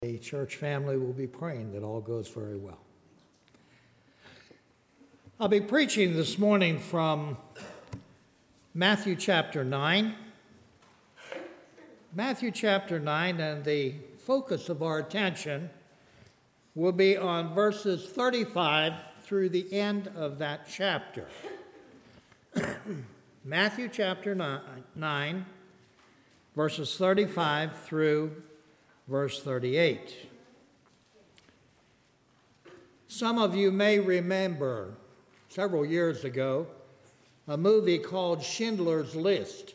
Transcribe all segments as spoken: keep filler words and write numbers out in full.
The church family will be praying that all goes very well. I'll be preaching this morning from Matthew chapter nine. Matthew chapter nine, and the focus of our attention will be on verses thirty-five through the end of that chapter. Matthew chapter nine, verses thirty-five through verse thirty-eight. Some of you may remember several years ago a movie called Schindler's List.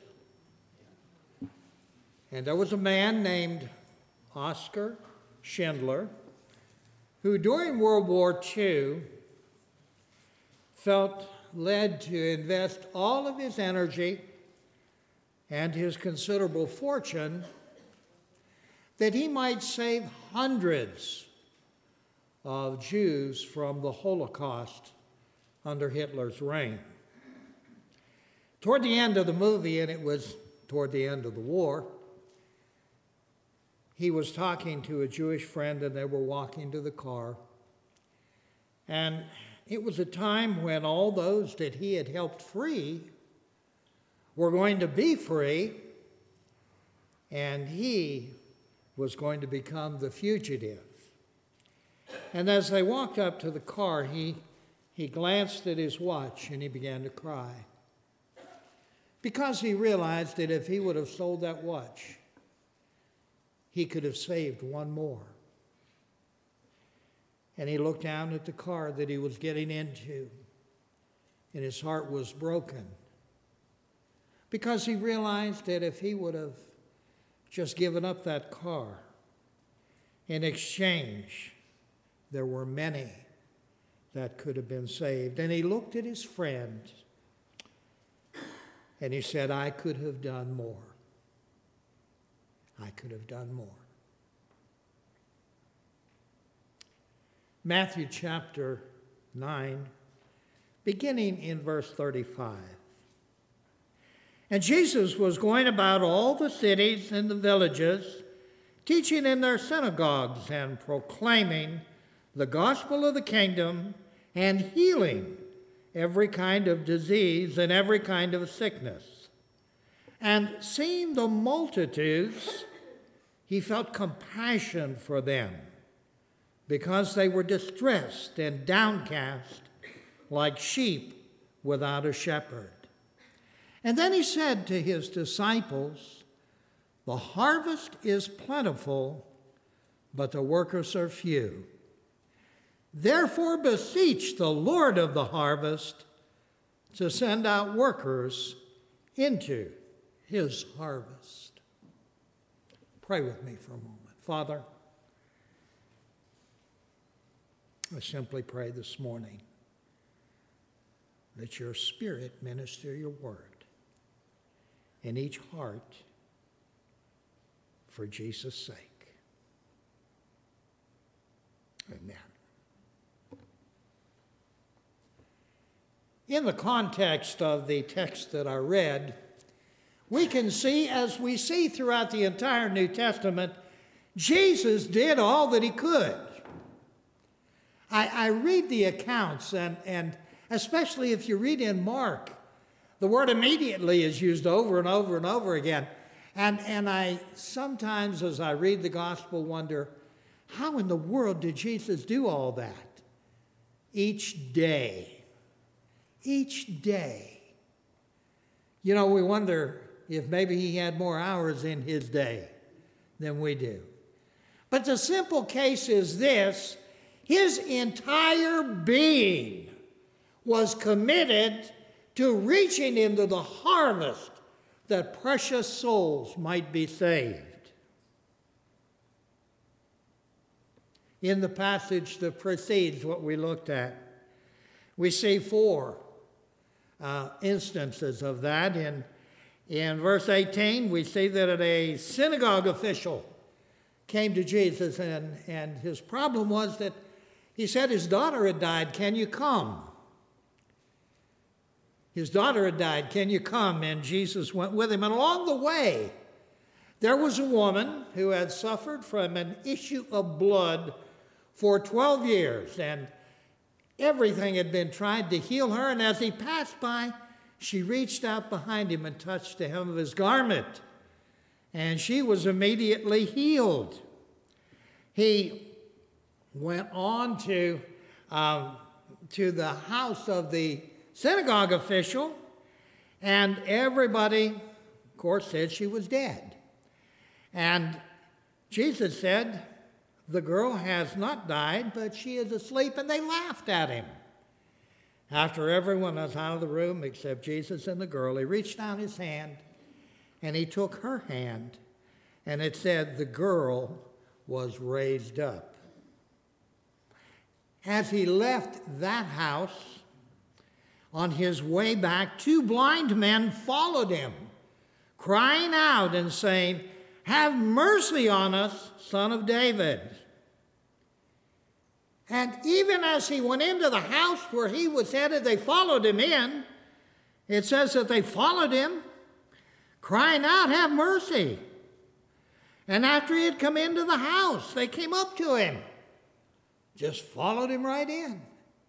And there was a man named Oskar Schindler who during World War Two felt led to invest all of his energy and his considerable fortune that he might save hundreds of Jews from the Holocaust under Hitler's reign. Toward the end of the movie, and it was toward the end of the war, he was talking to a Jewish friend and they were walking to the car. And it was a time when all those that he had helped free were going to be free, and he was going to become the fugitive. And as they walked up to the car, he, he glanced at his watch and he began to cry, because he realized that if he would have sold that watch, he could have saved one more. And he looked down at the car that he was getting into, and his heart was broken, because he realized that if he would have just given up that car, in exchange, there were many that could have been saved. And he looked at his friend and he said, I could have done more. I could have done more. Matthew chapter nine, beginning in verse thirty-five. And Jesus was going about all the cities and the villages, teaching in their synagogues and proclaiming the gospel of the kingdom and healing every kind of disease and every kind of sickness. And seeing the multitudes, he felt compassion for them, because they were distressed and downcast like sheep without a shepherd. And then he said to his disciples, the harvest is plentiful, but the workers are few. Therefore beseech the Lord of the harvest to send out workers into his harvest. Pray with me for a moment. Father, I simply pray this morning that your Spirit minister your word in each heart for Jesus' sake. Amen. In the context of the text that I read, we can see, as we see throughout the entire New Testament, Jesus did all that he could. I, I read the accounts, and, and especially if you read in Mark, the word immediately is used over and over and over again. And, and I sometimes, as I read the gospel, wonder, how in the world did Jesus do all that? Each day. Each day. You know, we wonder if maybe he had more hours in his day than we do. But the simple case is this: his entire being was committed to reaching into the harvest that precious souls might be saved. In the passage that precedes what we looked at, we see four uh, instances of that. In, in verse eighteen, we see that a synagogue official came to Jesus, and, and his problem was that he said his daughter had died. Can you come? His daughter had died. Can you come? And Jesus went with him. And along the way, There was a woman who had suffered from an issue of blood for twelve years, and everything had been tried to heal her, and as he passed by, she reached out behind him and touched the hem of his garment, and she was immediately healed. He went on to, um, to the house of the synagogue official, and everybody, of course, said she was dead. And Jesus said, "The girl has not died, but she is asleep," and they laughed at him. After everyone was out of the room except Jesus and the girl, he reached out his hand and he took her hand, and it said the girl was raised up. As he left that house, on his way back, two blind men followed him, crying out and saying, "Have mercy on us, Son of David." And even as he went into the house where he was headed, they followed him in. It says that they followed him, crying out, "Have mercy." And after he had come into the house, they came up to him, just followed him right in.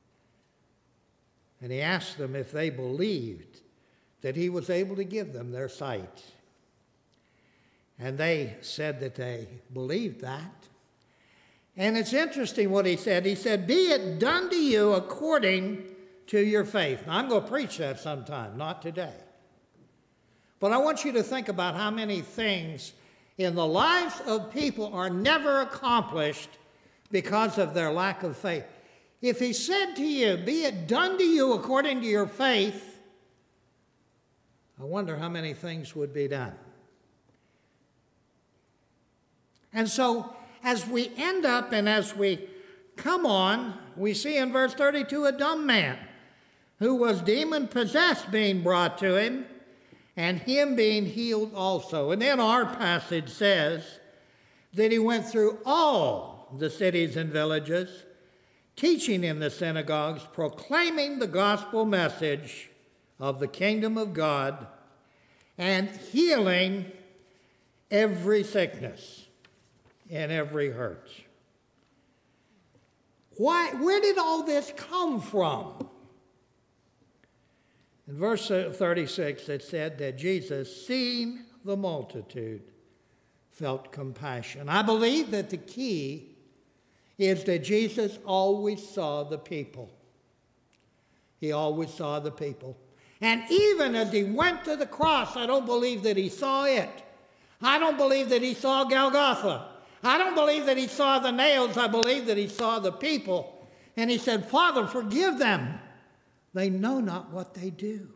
And he asked them if they believed that he was able to give them their sight. And they said that they believed that. And it's interesting what he said. He said, "Be it done to you according to your faith." Now, I'm going to preach that sometime, not today. But I want you to think about how many things in the lives of people are never accomplished because of their lack of faith. If he said to you, "Be it done to you according to your faith," I wonder how many things would be done. And so, as we end up and as we come on, we see in verse thirty-two a dumb man who was demon-possessed being brought to him, and him being healed also. And then our passage says that he went through all the cities and villages, teaching in the synagogues, proclaiming the gospel message of the kingdom of God, and healing every sickness and every hurt. Why? Where did all this come from? In verse thirty-six, it said that Jesus, seeing the multitude, felt compassion. I believe that the key is that Jesus always saw the people. He always saw the people. And even as he went to the cross, I don't believe that he saw it. I don't believe that he saw Golgotha. I don't believe that he saw the nails. I believe that he saw the people. And he said, "Father, forgive them. They know not what they do."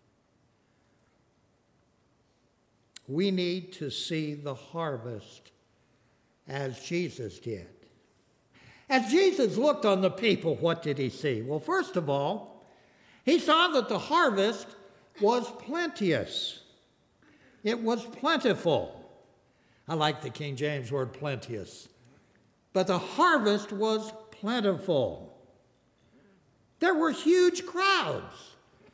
We need to see the harvest as Jesus did. As Jesus looked on the people, what did he see? Well, first of all, he saw that the harvest was plenteous. It was plentiful. I like the King James word plenteous. But the harvest was plentiful. There were huge crowds.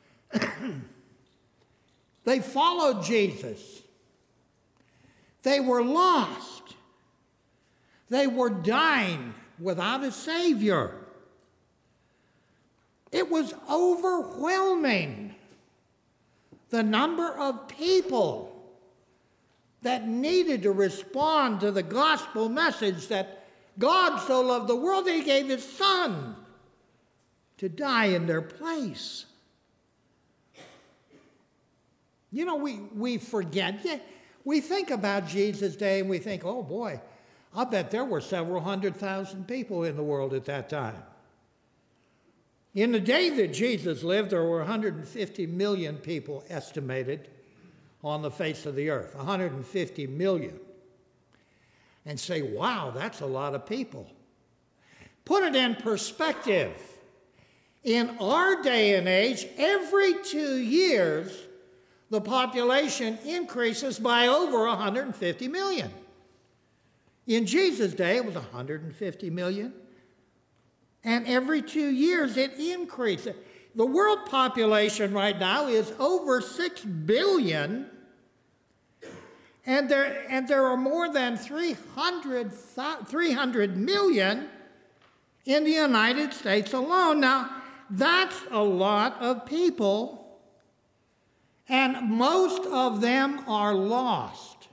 They followed Jesus. They were lost. They were dying without a Savior. It was overwhelming, the number of people that needed to respond to the gospel message that God so loved the world that he gave his Son to die in their place. You know, we, we forget. Yeah, we think about Jesus' day and we think, oh boy, I bet there were several hundred thousand people in the world at that time. In the day that Jesus lived, there were one hundred fifty million people estimated on the face of the earth. one hundred fifty million. And say, wow, that's a lot of people. Put it in perspective. In our day and age, every two years, the population increases by over one hundred fifty million. In Jesus' day, it was one hundred fifty million. And every two years, it increases. The world population right now is over six billion. And there, and there are more than three hundred, three hundred million in the United States alone. Now, that's a lot of people, and most of them are lost.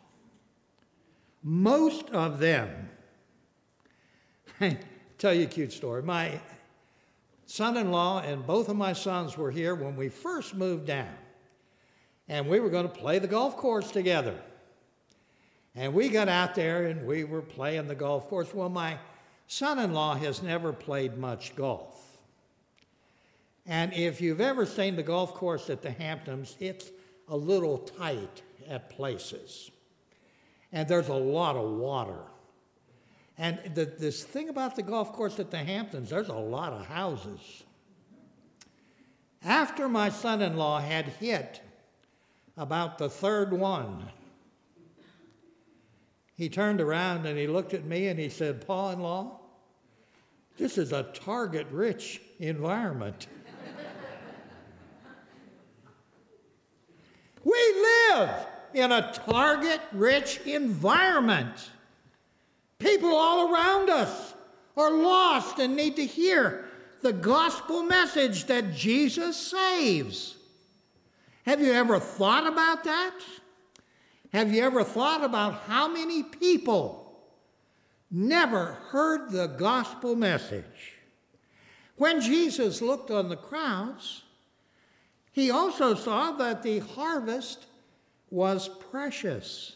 Most of them. I'll tell you a cute story. My son-in-law and both of my sons were here when we first moved down, and we were going to play the golf course together. And we got out there and we were playing the golf course. Well, my son-in-law has never played much golf. And if you've ever seen the golf course at the Hamptons, it's a little tight at places. And there's a lot of water. And the, this thing about the golf course at the Hamptons, there's a lot of houses. After my son-in-law had hit about the third one, he turned around and he looked at me and he said, "Pa-in-law, this is a target-rich environment." We live in a target-rich environment. People all around us are lost and need to hear the gospel message that Jesus saves. Have you ever thought about that? Have you ever thought about how many people never heard the gospel message? When Jesus looked on the crowds, he also saw that the harvest was precious.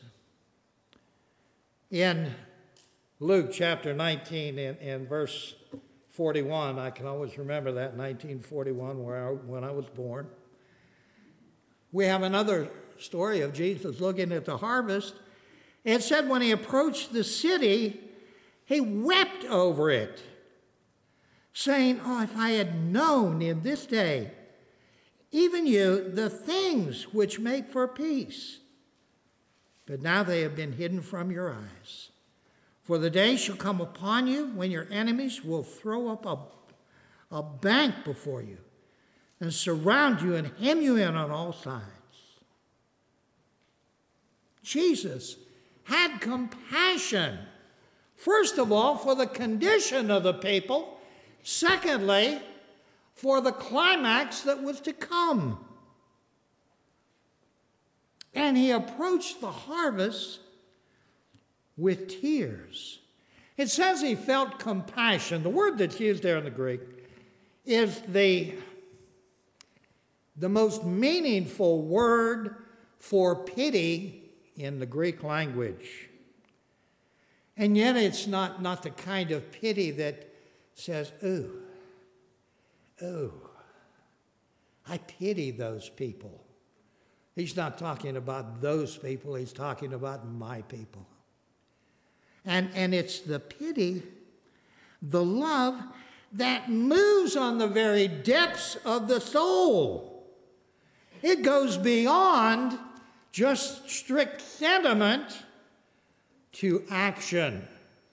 In Luke chapter nineteen and, and verse forty-one, I can always remember that, nineteen forty-one, where I, when I was born. We have another story of Jesus looking at the harvest. It said when he approached the city, he wept over it, saying, "Oh, if I had known in this day, even you, the things which make for peace. But now they have been hidden from your eyes. For the day shall come upon you when your enemies will throw up a, a bank before you and surround you and hem you in on all sides." Jesus had compassion, first of all, for the condition of the people. Secondly, for the climax that was to come. And he approached the harvest with tears. It says he felt compassion. The word that's used there in the Greek is the, the most meaningful word for pity in the Greek language. And yet it's not, not the kind of pity that says, "Ooh, ooh, I pity those people." He's not talking about those people, he's talking about my people. And, and it's the pity, the love that moves on the very depths of the soul. It goes beyond just strict sentiment to action.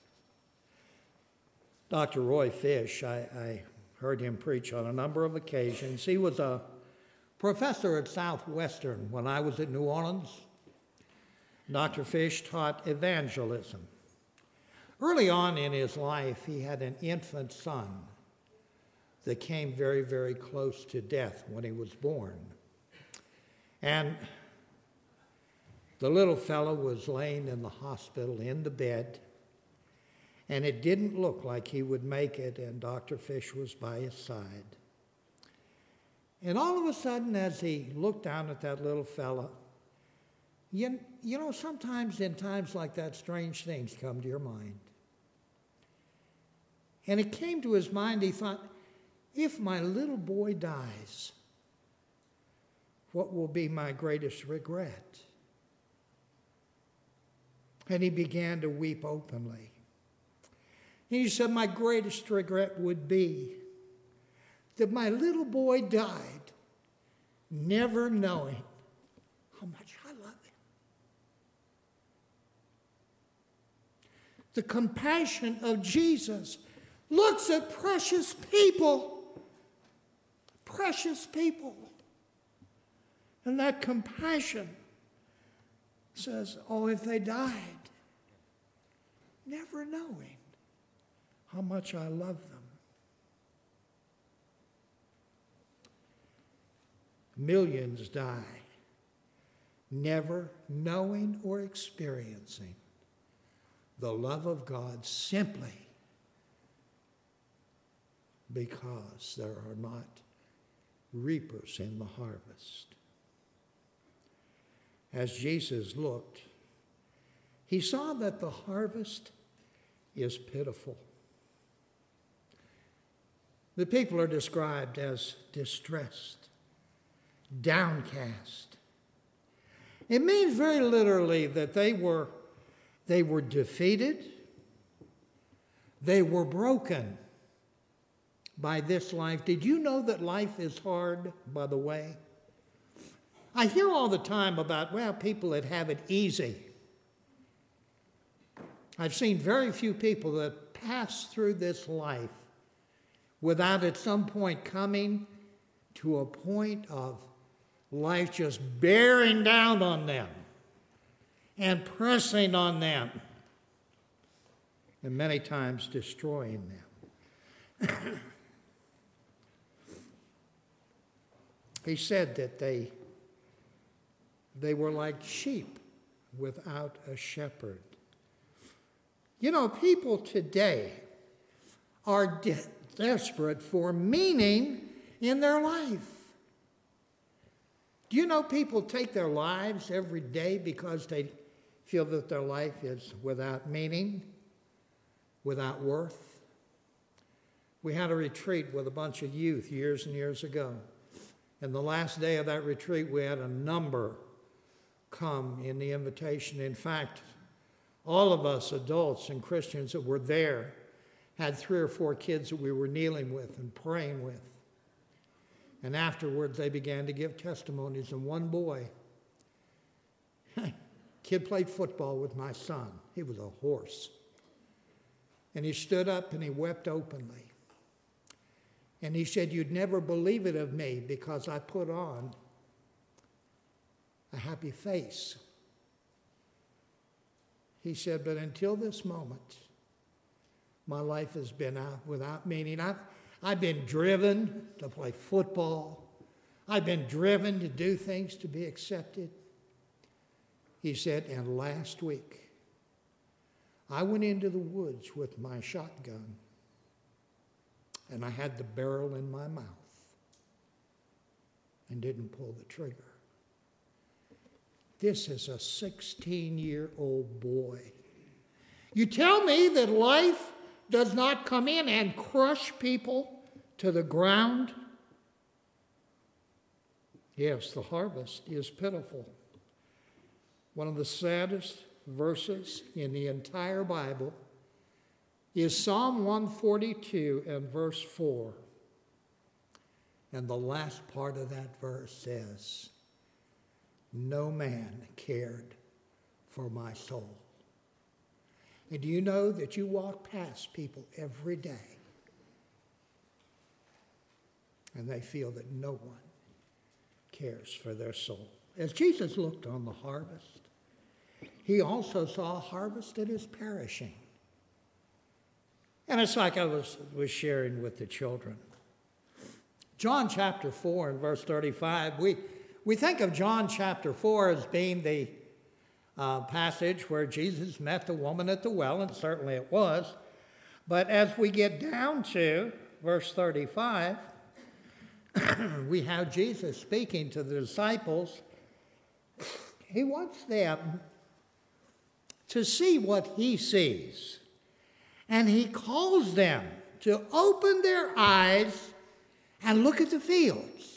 Doctor Roy Fish, I, I heard him preach on a number of occasions. He was a professor at Southwestern when I was at New Orleans. Doctor Fish taught evangelism. Early on in his life, he had an infant son that came very, very close to death when he was born. And the little fellow was laying in the hospital in the bed, and it didn't look like he would make it, and Doctor Fish was by his side. And all of a sudden, as he looked down at that little fella, you, you know, sometimes in times like that, strange things come to your mind. And it came to his mind, he thought, if my little boy dies, what will be my greatest regret? And he began to weep openly. And he said, my greatest regret would be that my little boy died never knowing how much I love him. The compassion of Jesus looks at precious people, precious people. And that compassion says, oh, if they died, never knowing how much I love them. Millions die, never knowing or experiencing the love of God simply because there are not reapers in the harvest. As Jesus looked, he saw that the harvest is pitiful. The people are described as distressed, downcast. It means very literally that they were, they were defeated, they were broken by this life. Did you know that life is hard, by the way? I hear all the time about, well, people that have it easy. I've seen very few people that pass through this life without at some point coming to a point of life just bearing down on them and pressing on them and many times destroying them. He said that they, they were like sheep without a shepherd. You know, people today are de- desperate for meaning in their life. Do you know people take their lives every day because they feel that their life is without meaning, without worth? We had a retreat with a bunch of youth years and years ago. And the last day of that retreat, we had a number come in the invitation. In fact, all of us adults and Christians that were there had three or four kids that we were kneeling with and praying with. And afterwards, they began to give testimonies. And one boy, kid played football with my son. He was a horse. And he stood up and he wept openly. And he said, you'd never believe it of me because I put on a happy face. He said, but until this moment, my life has been out without meaning. I've, I've been driven to play football. I've been driven to do things to be accepted. He said, and last week, I went into the woods with my shotgun, and I had the barrel in my mouth and didn't pull the trigger. This is a sixteen-year-old boy. You tell me that life does not come in and crush people to the ground? Yes, the harvest is pitiful. One of the saddest verses in the entire Bible is Psalm one forty-two and verse four. And the last part of that verse says, no man cared for my soul. And do you know that you walk past people every day and they feel that no one cares for their soul? As Jesus looked on the harvest, he also saw a harvest that is perishing. And it's like I was, was sharing with the children. John chapter four and verse thirty-five, we, we think of John chapter four as being the uh, passage where Jesus met the woman at the well, and certainly it was. But as we get down to verse thirty-five, we have Jesus speaking to the disciples. He wants them to see what he sees. And he calls them to open their eyes and look at the fields.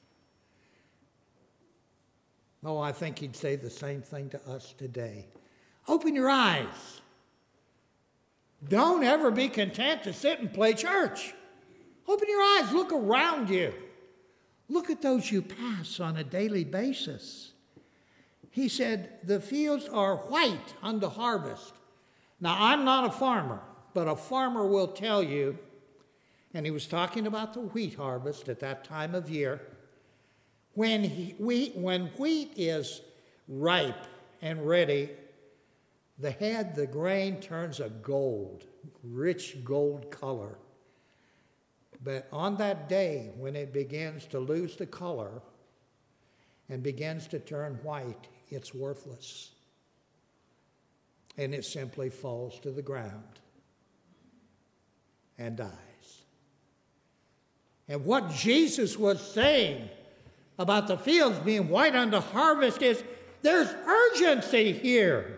Oh, I think he'd say the same thing to us today. Open your eyes. Don't ever be content to sit and play church. Open your eyes. Look around you. Look at those you pass on a daily basis. He said, the fields are white unto harvest. Now, I'm not a farmer, but a farmer will tell you, and he was talking about the wheat harvest at that time of year, when, he, wheat, when wheat is ripe and ready, the head, the grain turns a gold, rich gold color. But on that day, when it begins to lose the color and begins to turn white, it's worthless. And it simply falls to the ground and dies. And what Jesus was saying about the fields being white unto harvest is, there's urgency here.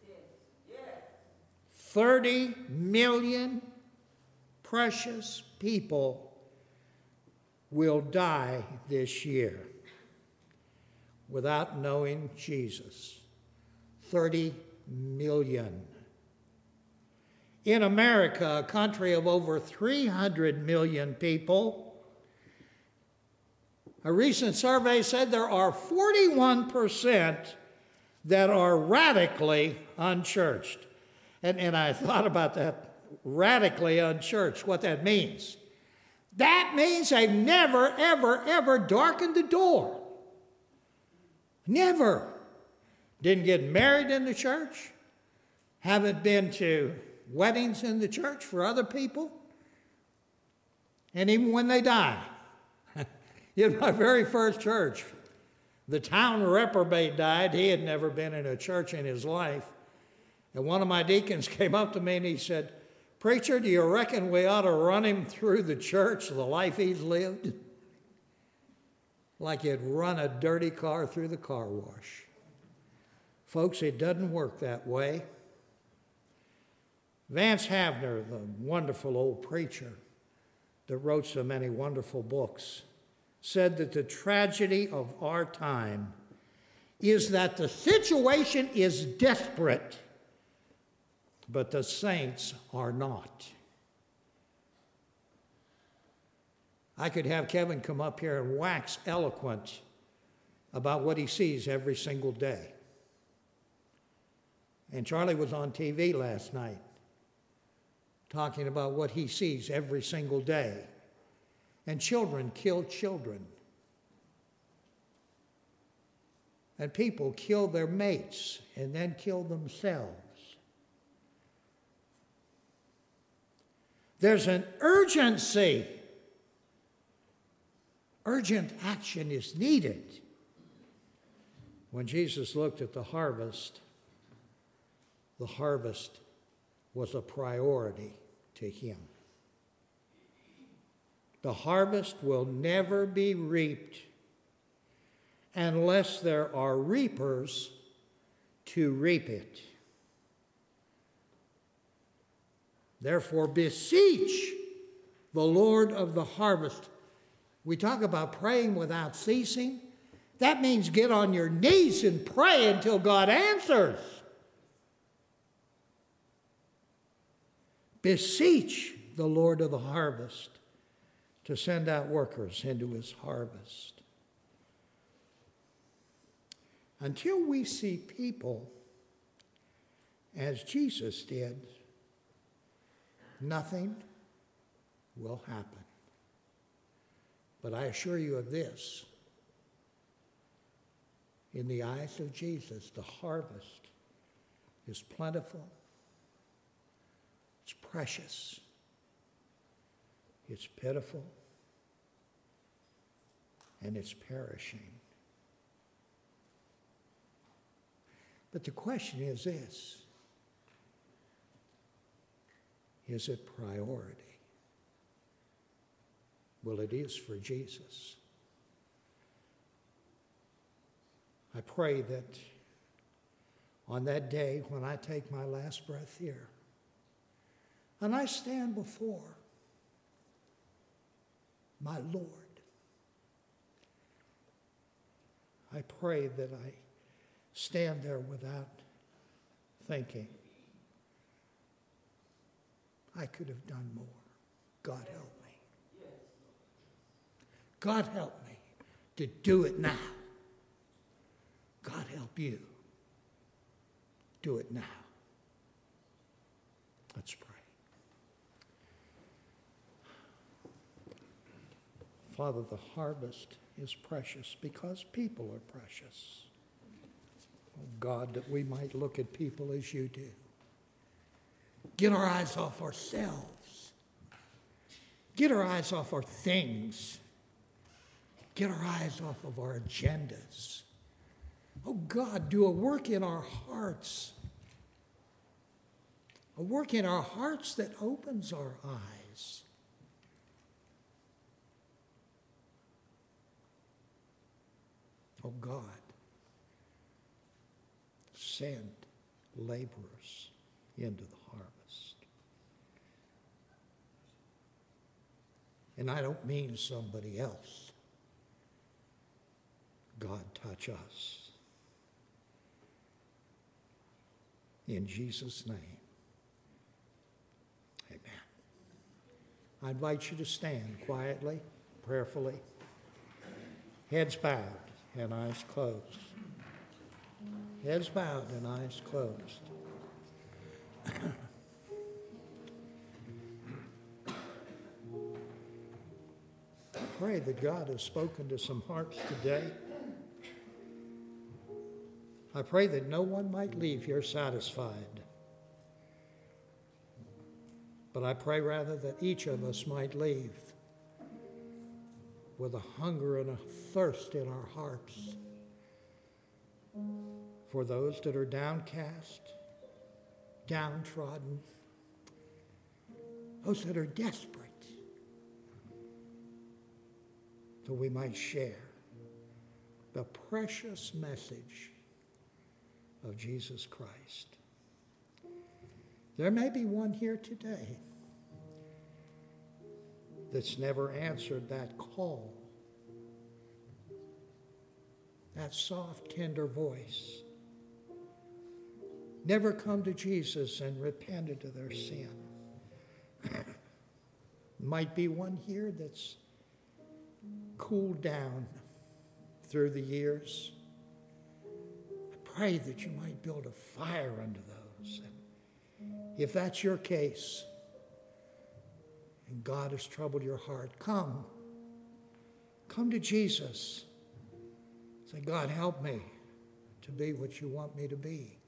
thirty million precious people will die this year without knowing Jesus. thirty million. In America, a country of over three hundred million people, a recent survey said there are forty-one percent that are radically unchurched. And, and I thought about that, radically unchurched, what that means. That means they've never, ever, ever darkened the door. Never. Didn't get married in the church. Haven't been to weddings in the church for other people. And even when they die. In my very first church, the town reprobate died. He had never been in a church in his life. And one of my deacons came up to me and he said, "Preacher, do you reckon we ought to run him through the church, the life he's lived?" Like you'd run a dirty car through the car wash. Folks, it doesn't work that way. Vance Havner, the wonderful old preacher that wrote so many wonderful books, said that the tragedy of our time is that the situation is desperate, but the saints are not. I could have Kevin come up here and wax eloquent about what he sees every single day. And Charlie was on T V last night talking about what he sees every single day. And children kill children. And people kill their mates and then kill themselves. There's an urgency. Urgent action is needed. When Jesus looked at the harvest, the harvest was a priority to him. The harvest will never be reaped unless there are reapers to reap it. Therefore, beseech the Lord of the harvest. We talk about praying without ceasing. That means get on your knees and pray until God answers. Beseech the Lord of the harvest to send out workers into his harvest. Until we see people as Jesus did, nothing will happen. But I assure you of this, in the eyes of Jesus, the harvest is plentiful, it's precious, it's pitiful, and it's perishing. But the question is this: is it priority? Well, it is for Jesus. I pray that on that day when I take my last breath here and I stand before my Lord, I pray that I stand there without thinking, I could have done more. God help me. God help me to do it now. God help you. Do it now. Let's pray. Father, the harvest is precious because people are precious. God, that we might look at people as you do. Get our eyes off ourselves. Get our eyes off our things. Get our eyes off of our agendas. Oh God, do a work in our hearts. A work in our hearts that opens our eyes. Oh God, send laborers into the harvest. And I don't mean somebody else. God, touch us. In Jesus' name, amen. I invite you to stand quietly, prayerfully, heads bowed and eyes closed. Heads bowed and eyes closed. I pray that God has spoken to some hearts today. I pray that no one might leave here satisfied. But I pray rather that each of us might leave with a hunger and a thirst in our hearts for those that are downcast, downtrodden, those that are desperate, that we might share the precious message of Jesus Christ. There may be one here today that's never answered that call, that soft, tender voice, never come to Jesus and repented of their sin. Might be one here that's cooled down through the years. I pray that you might build a fire under those. And if that's your case, and God has troubled your heart, come. Come to Jesus. Say, God, help me to be what you want me to be.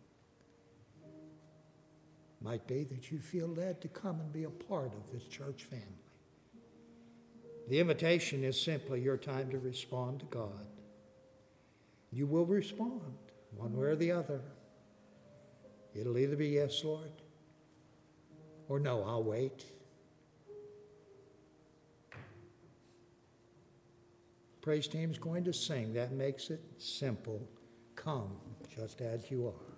Might be that you feel led to come and be a part of this church family. The invitation is simply your time to respond to God. You will respond one way or the other. It'll either be yes, Lord, or no, I'll wait. Praise team's going to sing. That makes it simple. Come just as you are.